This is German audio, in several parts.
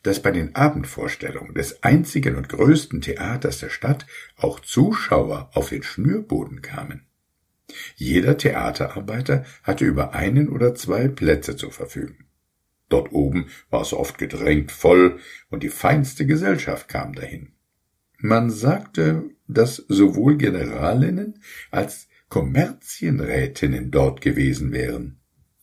dass bei den Abendvorstellungen des einzigen und größten Theaters der Stadt auch Zuschauer auf den Schnürboden kamen. Jeder Theaterarbeiter hatte über 1 oder 2 Plätze zur Verfügung. Dort oben war es oft gedrängt voll, und die feinste Gesellschaft kam dahin. Man sagte, dass sowohl Generalinnen als Kommerzienrätinnen dort gewesen wären.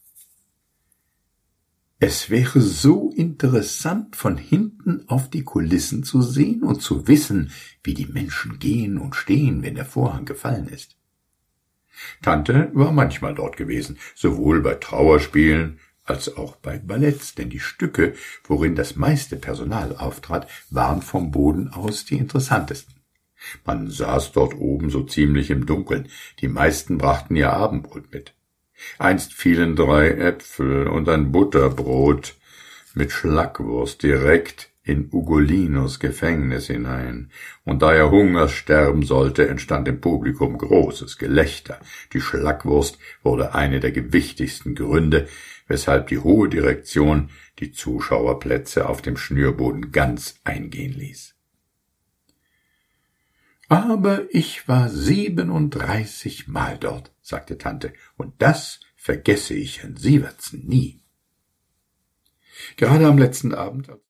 Es wäre so interessant, von hinten auf die Kulissen zu sehen und zu wissen, wie die Menschen gehen und stehen, wenn der Vorhang gefallen ist. Tante war manchmal dort gewesen, sowohl bei Trauerspielen als auch bei Balletts, denn die Stücke, worin das meiste Personal auftrat, waren vom Boden aus die interessantesten. Man saß dort oben so ziemlich im Dunkeln, die meisten brachten ihr Abendbrot mit. Einst fielen 3 Äpfel und ein Butterbrot mit Schlackwurst direkt in Ugolinos Gefängnis hinein, und da er Hungers sterben sollte, entstand im Publikum großes Gelächter. Die Schlackwurst wurde eine der gewichtigsten Gründe, weshalb die hohe Direktion die Zuschauerplätze auf dem Schnürboden ganz eingehen ließ. »Aber ich war 37 Mal dort«, sagte Tante, »und das vergesse ich Herrn Sievertsen nie.« Gerade am letzten Abend,